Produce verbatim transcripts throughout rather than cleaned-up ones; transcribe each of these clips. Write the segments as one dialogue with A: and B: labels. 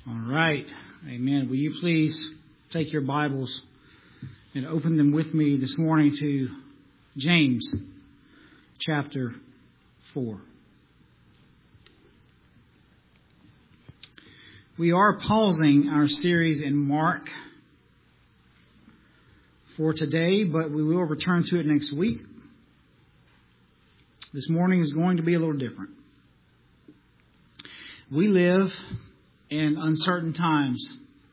A: All right. Amen. Will you please take your Bibles and open them with me this morning to James chapter four. We are pausing our series in Mark for today, but we will return to it next week. This morning is going to be a little different. We live in uncertain times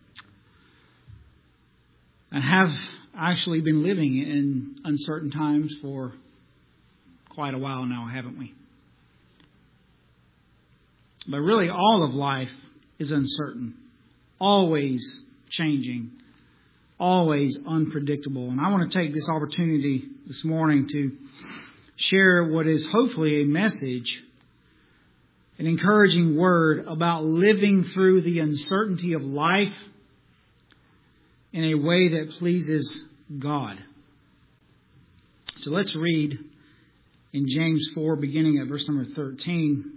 A: and have actually been living in uncertain times for quite a while now, haven't we? But really all of life is uncertain, always changing, always unpredictable. And I want to take this opportunity this morning to share what is hopefully a message, an encouraging word about living through the uncertainty of life in a way that pleases God. So let's read in James four, beginning at verse number thirteen.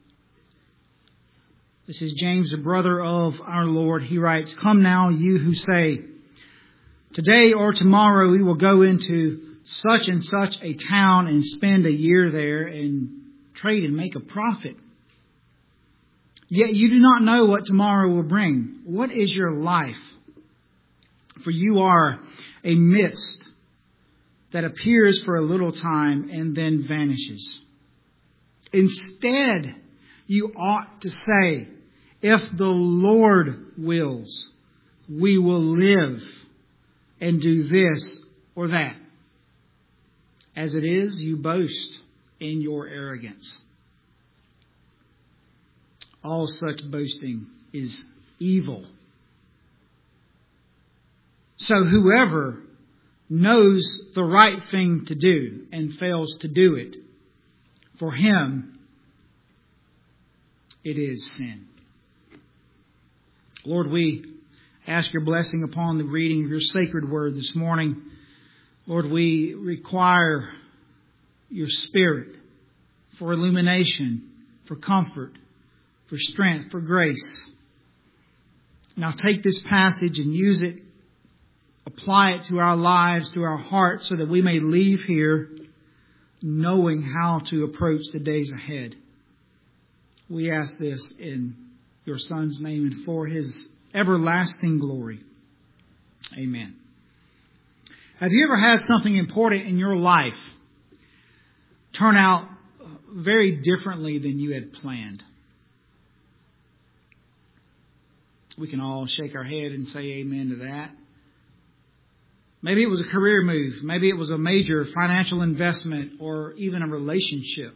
A: This is James, the brother of our Lord. He writes, "Come now, you who say, today or tomorrow we will go into such and such a town and spend a year there and trade and make a profit. Yet you do not know what tomorrow will bring. What is your life? For you are a mist that appears for a little time and then vanishes. Instead, you ought to say, if the Lord wills, we will live and do this or that. As it is, you boast in your arrogance. All such boasting is evil. So whoever knows the right thing to do and fails to do it, for him it is sin." Lord, we ask your blessing upon the reading of your sacred word this morning. Lord, we require your Spirit for illumination, for comfort, for strength, for grace. Now take this passage and use it, apply it to our lives, to our hearts, so that we may leave here knowing how to approach the days ahead. We ask this in your Son's name and for his everlasting glory. Amen. Have you ever had something important in your life turn out very differently than you had planned? We can all shake our head and say amen to that. Maybe it was a career move. Maybe it was a major financial investment or even a relationship.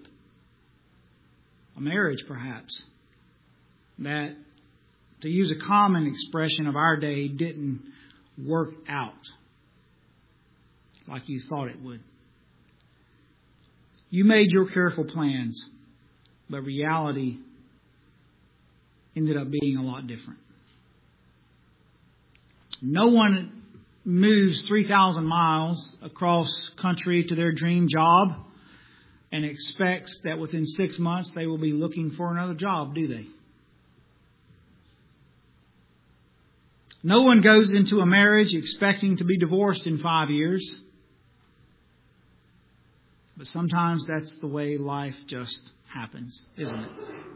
A: A marriage, perhaps. That, to use a common expression of our day, didn't work out like you thought it would. You made your careful plans, but reality ended up being a lot different. No one moves three thousand miles across country to their dream job and expects that within six months they will be looking for another job, do they? No one goes into a marriage expecting to be divorced in five years. But sometimes that's the way life just happens, isn't it?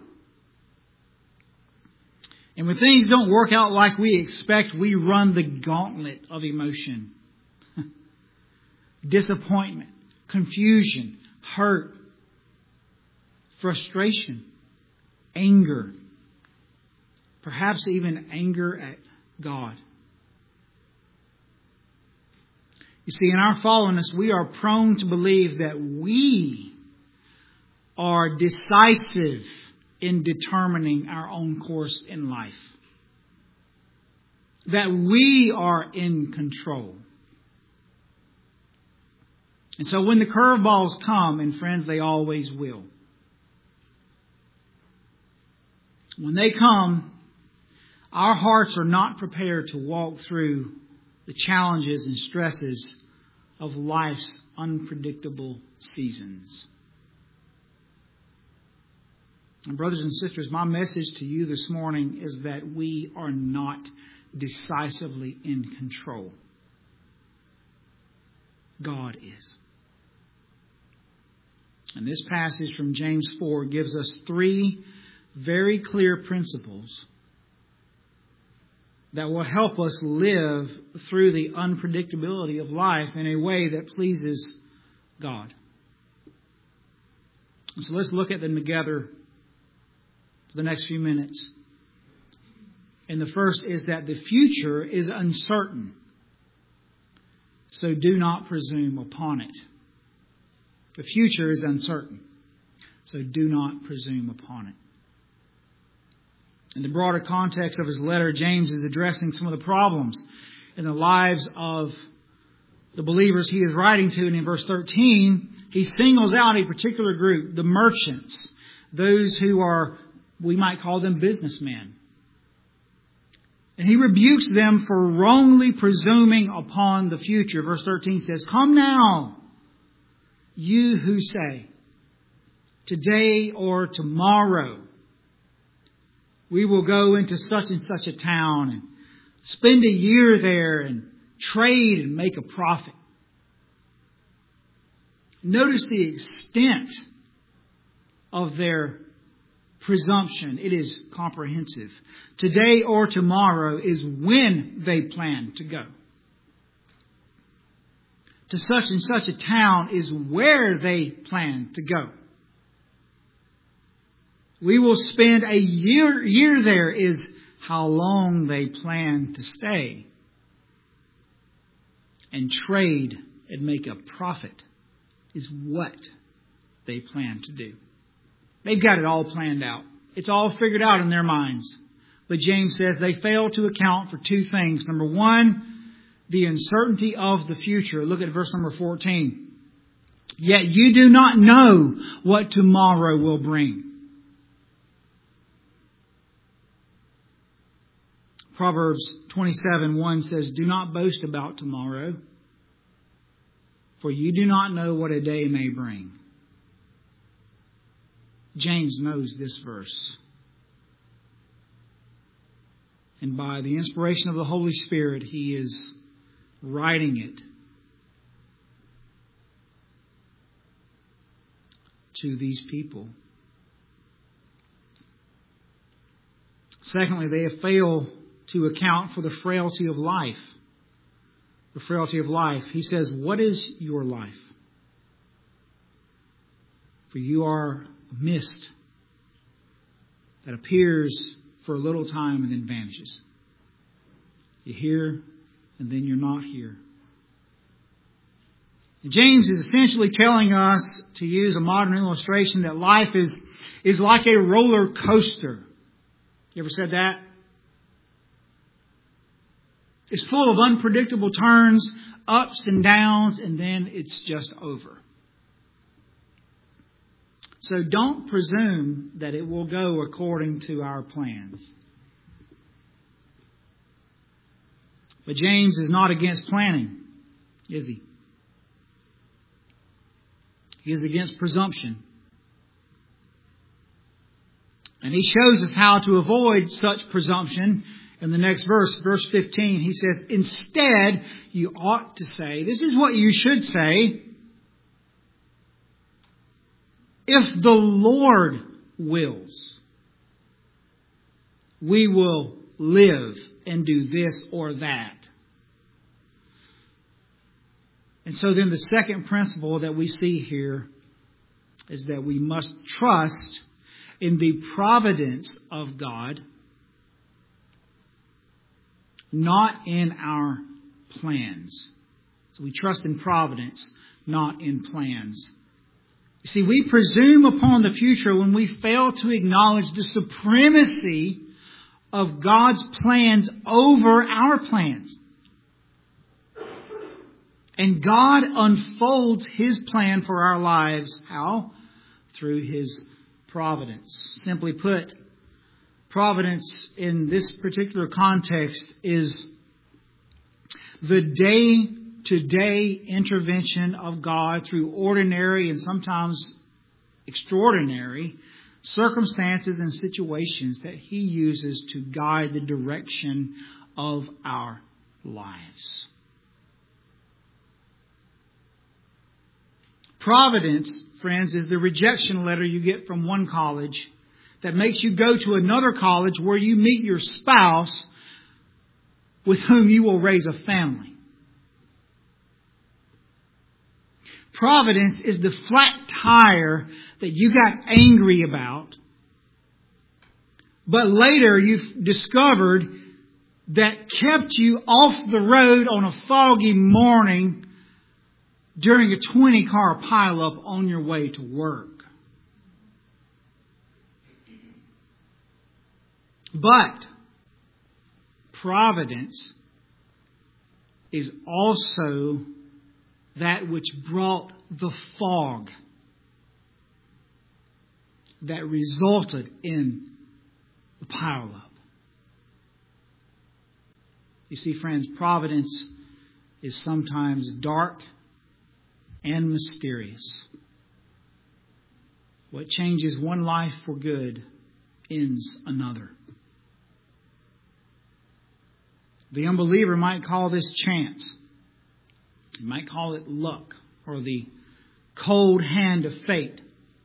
A: And when things don't work out like we expect, we run the gauntlet of emotion. Disappointment, confusion, hurt, frustration, anger. Perhaps even anger at God. You see, in our fallenness, we are prone to believe that we are decisive in determining our own course in life. That we are in control. And so when the curveballs come, and friends, they always will. When they come, our hearts are not prepared to walk through the challenges and stresses of life's unpredictable seasons. And brothers and sisters, my message to you this morning is that we are not decisively in control. God is. And this passage from James four gives us three very clear principles that will help us live through the unpredictability of life in a way that pleases God. And so let's look at them together for the next few minutes. And the first is that the future is uncertain, so do not presume upon it. The future is uncertain, so do not presume upon it. In the broader context of his letter, James is addressing some of the problems in the lives of the believers he is writing to. And in verse thirteen, he singles out a particular group, the merchants, those who are, we might call them businessmen. And he rebukes them for wrongly presuming upon the future. Verse thirteen says, "Come now, you who say, today or tomorrow, we will go into such and such a town and spend a year there and trade and make a profit." Notice the extent of their presumption. It is comprehensive. Today or tomorrow is when they plan to go. To such and such a town is where they plan to go. We will spend a year, year there is how long they plan to stay. And trade and make a profit is what they plan to do. They've got it all planned out. It's all figured out in their minds. But James says they fail to account for two things. Number one, the uncertainty of the future. Look at verse number fourteen. "Yet you do not know what tomorrow will bring." Proverbs twenty-seven one says, "Do not boast about tomorrow, for you do not know what a day may bring." James knows this verse. And by the inspiration of the Holy Spirit, he is writing it to these people. Secondly, they have failed to account for the frailty of life. The frailty of life. He says, "What is your life? For you are a mist that appears for a little time and then vanishes." You're here and then you're not here. And James is essentially telling us, to use a modern illustration, that life is, is like a roller coaster. You ever said that? It's full of unpredictable turns, ups and downs, and then it's just over. So don't presume that it will go according to our plans. But James is not against planning, is he? He is against presumption. And he shows us how to avoid such presumption in the next verse, verse fifteen. He says, "Instead, you ought to say," this is what you should say, "If the Lord wills, we will live and do this or that." And so then the second principle that we see here is that we must trust in the providence of God, not in our plans. So we trust in providence, not in plans. You see, we presume upon the future when we fail to acknowledge the supremacy of God's plans over our plans. And God unfolds His plan for our lives. How? Through His providence. Simply put, providence in this particular context is the day-to-day intervention of God through ordinary and sometimes extraordinary circumstances and situations that He uses to guide the direction of our lives. Providence, friends, is the rejection letter you get from one college that makes you go to another college where you meet your spouse with whom you will raise a family. Providence is the flat tire that you got angry about, but later you've discovered that kept you off the road on a foggy morning during a twenty car pileup on your way to work. But providence is also that which brought the fog that resulted in the pileup. You see, friends, providence is sometimes dark and mysterious. What changes one life for good ends another. The unbeliever might call this chance. He might call it luck or the cold hand of fate.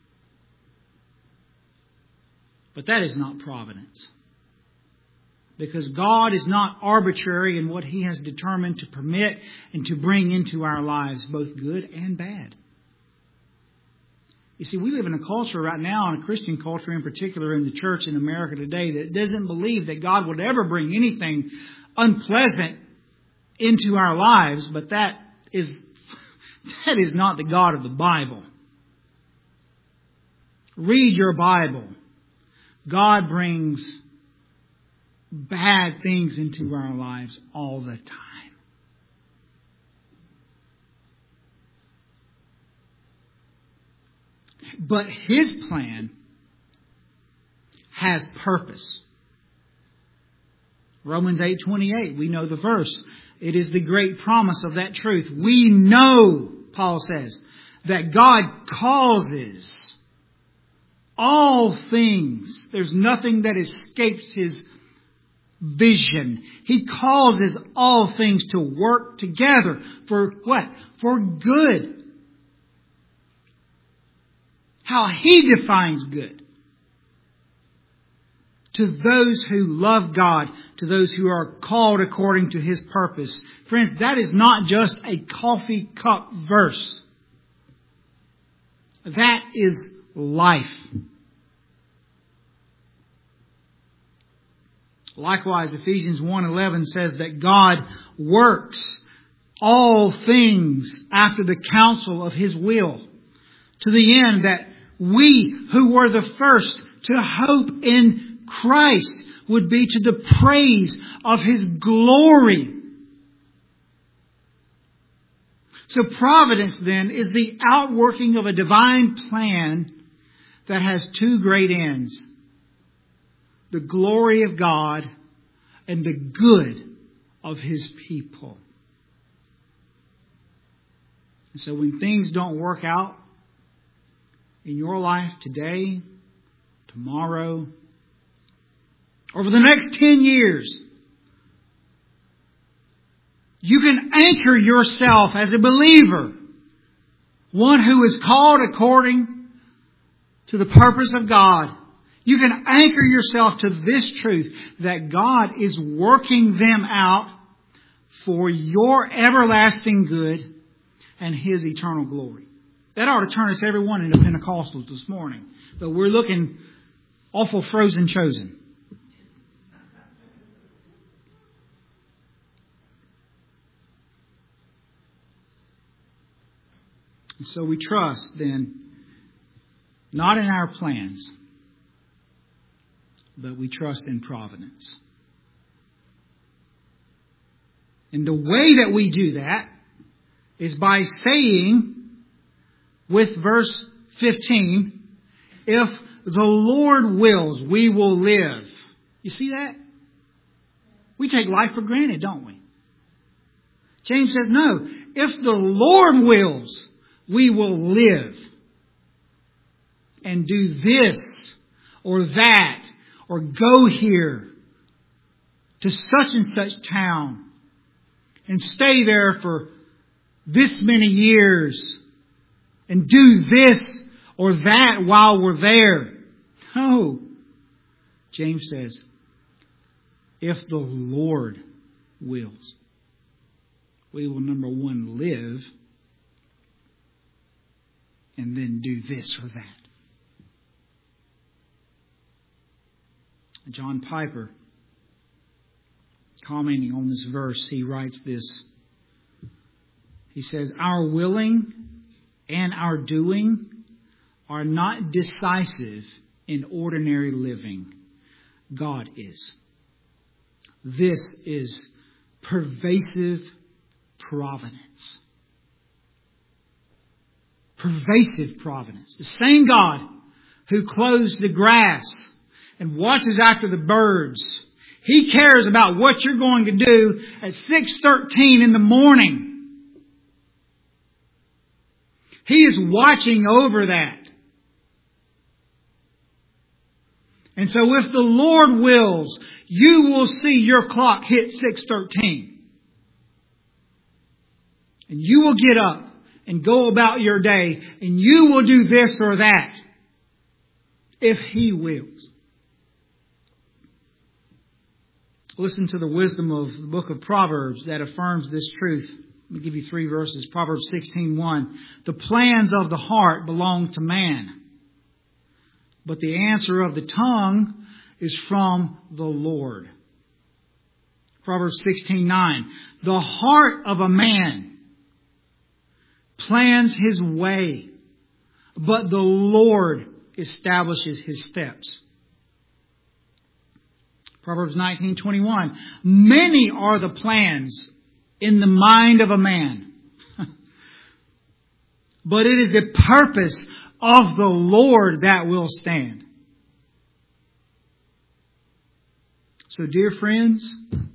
A: But that is not providence. Because God is not arbitrary in what He has determined to permit and to bring into our lives, both good and bad. You see, we live in a culture right now, and a Christian culture in particular in the church in America today, that doesn't believe that God would ever bring anything unpleasant into our lives, but that is that is not the God of the Bible. Read your Bible. God brings bad things into our lives all the time. But His plan has purpose. Romans eight twenty-eight, we know the verse. It is the great promise of that truth. We know, Paul says, that God causes all things. There's nothing that escapes His vision. He causes all things to work together for what? For good. How He defines good. To those who love God, to those who are called according to His purpose. Friends, that is not just a coffee cup verse. That is life. Likewise, Ephesians one eleven says that God works all things after the counsel of His will, to the end that we who were the first to hope in Christ would be to the praise of His glory. So providence then is the outworking of a divine plan that has two great ends. The glory of God and the good of His people. And so when things don't work out in your life today, tomorrow, over the next ten years, you can anchor yourself as a believer, one who is called according to the purpose of God. You can anchor yourself to this truth, that God is working them out for your everlasting good and His eternal glory. That ought to turn us everyone into Pentecostals this morning. But we're looking awful frozen chosen. And so we trust then, not in our plans, but we trust in providence. And the way that we do that is by saying, with verse fifteen, if the Lord wills, we will live. You see that? We take life for granted, don't we? James says, no, if the Lord wills, we will live and do this or that, or go here to such and such town and stay there for this many years and do this or that while we're there. No. James says, if the Lord wills, we will, number one, live and then do this or that. John Piper, commenting on this verse, he writes this. He says, our willing and our doing are not decisive in ordinary living. God is. This is pervasive providence. Pervasive providence. The same God who clothes the grass and watches after the birds. He cares about what you're going to do at six thirteen in the morning. He is watching over that. And so if the Lord wills, you will see your clock hit six thirteen. And you will get up and go about your day, and you will do this or that if He wills. Listen to the wisdom of the book of Proverbs that affirms this truth. Let me give you three verses. Proverbs sixteen one. The plans of the heart belong to man, but the answer of the tongue is from the Lord. Proverbs sixteen nine. The heart of a man plans his way, but the Lord establishes his steps. Proverbs nineteen twenty-one. Many are the plans in the mind of a man, but it is the purpose of the Lord that will stand. So, dear friends,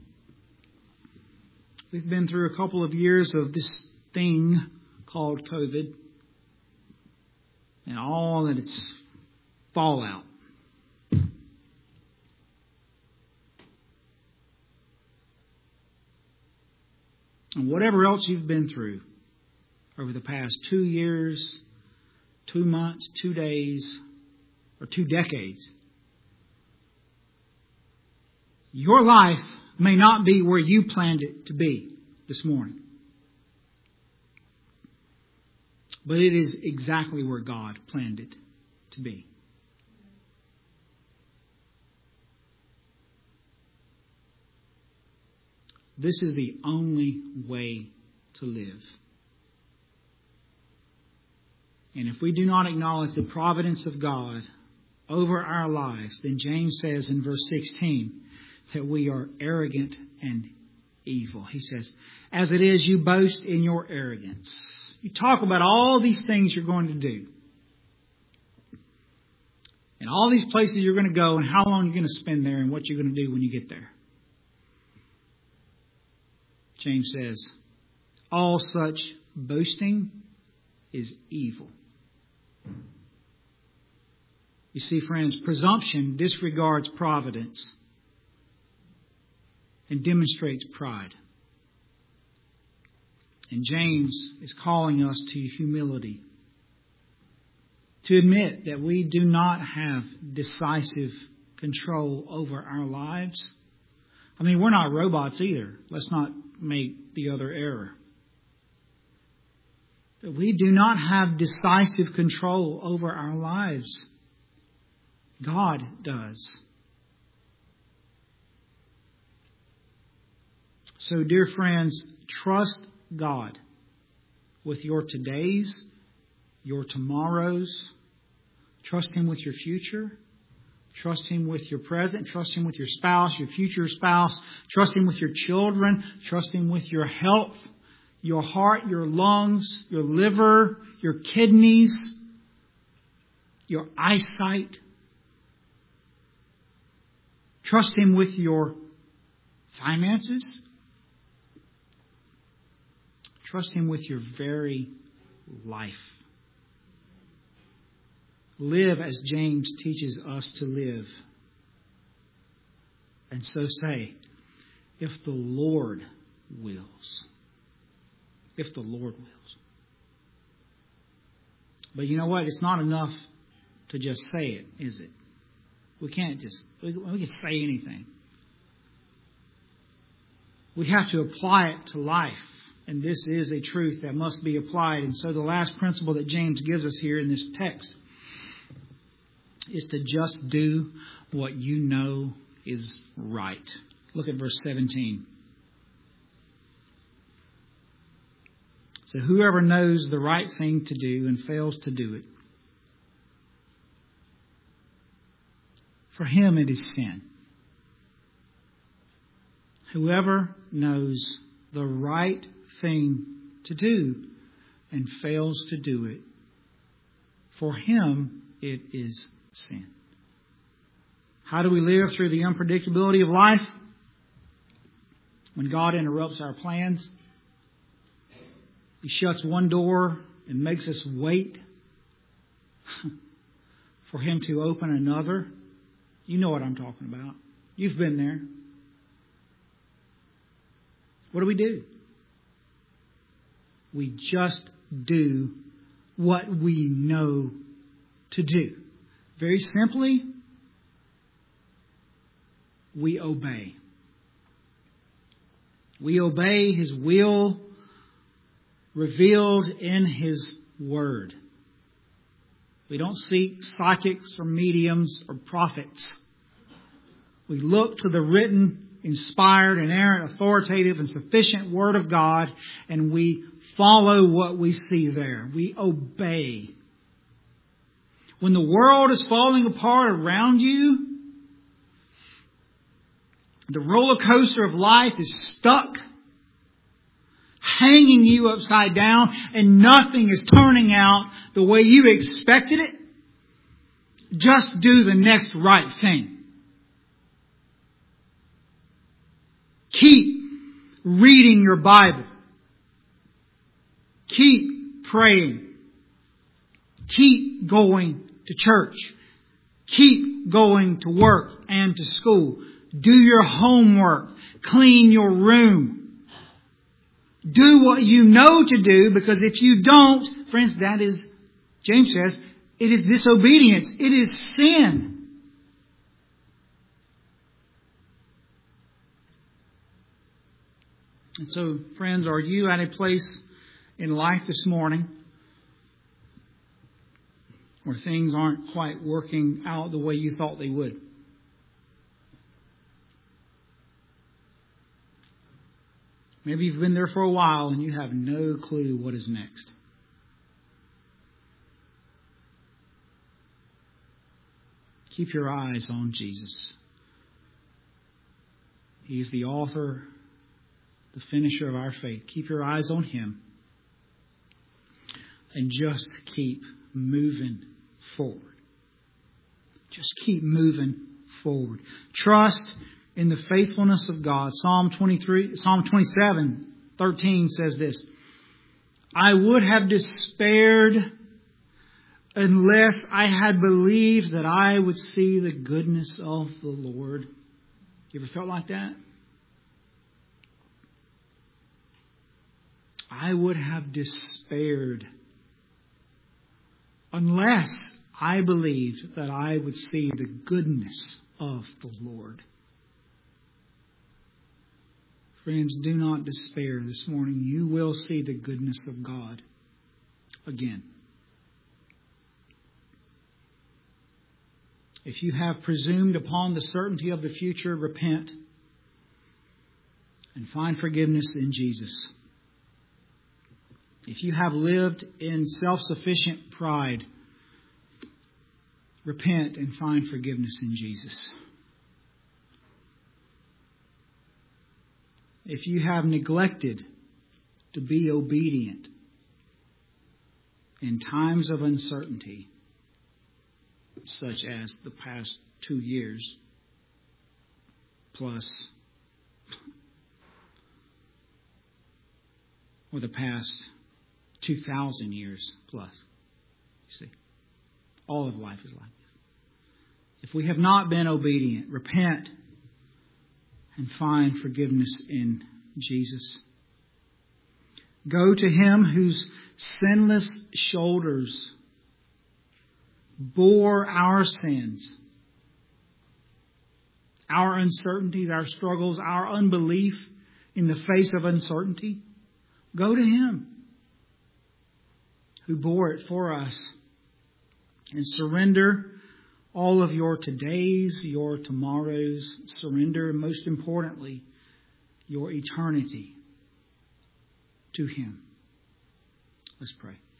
A: we've been through a couple of years of this thing called COVID and all that its fallout. And whatever else you've been through over the past two years, two months, two days, or two decades, your life may not be where you planned it to be this morning. But it is exactly where God planned it to be. This is the only way to live. And if we do not acknowledge the providence of God over our lives, then James says in verse sixteen that we are arrogant and evil. He says, as it is, you boast in your arrogance. You talk about all these things you're going to do. And all these places you're going to go and how long you're going to spend there and what you're going to do when you get there. James says, all such boasting is evil. You see, friends, presumption disregards providence and demonstrates pride. And James is calling us to humility. To admit that we do not have decisive control over our lives. I mean, we're not robots either. Let's not make the other error. But we do not have decisive control over our lives. God does. So, dear friends, trust God with your todays, your tomorrows. Trust Him with your future. Trust Him with your present. Trust Him with your spouse, your future spouse. Trust Him with your children. Trust Him with your health, your heart, your lungs, your liver, your kidneys, your eyesight. Trust Him with your finances. Trust Him with your very life. Live as James teaches us to live. And so say, if the Lord wills. If the Lord wills. But you know what? It's not enough to just say it, is it? We can't just, we can say anything. We have to apply it to life. And this is a truth that must be applied. And so the last principle that James gives us here in this text is to just do what you know is right. Look at verse seventeen. So whoever knows the right thing to do and fails to do it, for him it is sin. Whoever knows the right thing to do and fails to do it, for him it is sin. How do we live through the unpredictability of life? When God interrupts our plans, He shuts one door and makes us wait for Him to open another. You know what I'm talking about. You've been there. What do we do? We just do what we know to do. Very simply, we obey. We obey His will revealed in His Word. We don't seek psychics or mediums or prophets. We look to the written, inspired, inerrant, authoritative, and sufficient Word of God, and we follow what we see there. We obey. When the world is falling apart around you, the roller coaster of life is stuck, hanging you upside down, and nothing is turning out the way you expected it, just do the next right thing. Keep reading your Bible. Keep praying. Keep going to church. Keep going to work and to school. Do your homework. Clean your room. Do what you know to do, because if you don't, friends, that is, James says, it is disobedience. It is sin. And so, friends, are you at a place in life this morning where things aren't quite working out the way you thought they would? Maybe you've been there for a while and you have no clue what is next. Keep your eyes on Jesus. He is the author, the finisher of our faith. Keep your eyes on Him. And just keep moving forward. Just keep moving forward. Trust in the faithfulness of God. Psalm twenty-three, Psalm twenty-seven, thirteen says this: I would have despaired unless I had believed that I would see the goodness of the Lord. You ever felt like that? I would have despaired unless I believed that I would see the goodness of the Lord. Friends, do not despair this morning. You will see the goodness of God again. If you have presumed upon the certainty of the future, repent and find forgiveness in Jesus. If you have lived in self-sufficient pride, repent and find forgiveness in Jesus. If you have neglected to be obedient in times of uncertainty, such as the past two years plus, or the past two thousand years plus, you see, All of life is like this. If we have not been obedient, repent and find forgiveness in Jesus. Go to Him whose sinless shoulders bore our sins, our uncertainties, our struggles, our unbelief in the face of uncertainty. Go to Him who bore it for us, and surrender all of your todays, your tomorrows. Surrender, most importantly, your eternity to Him. Let's pray.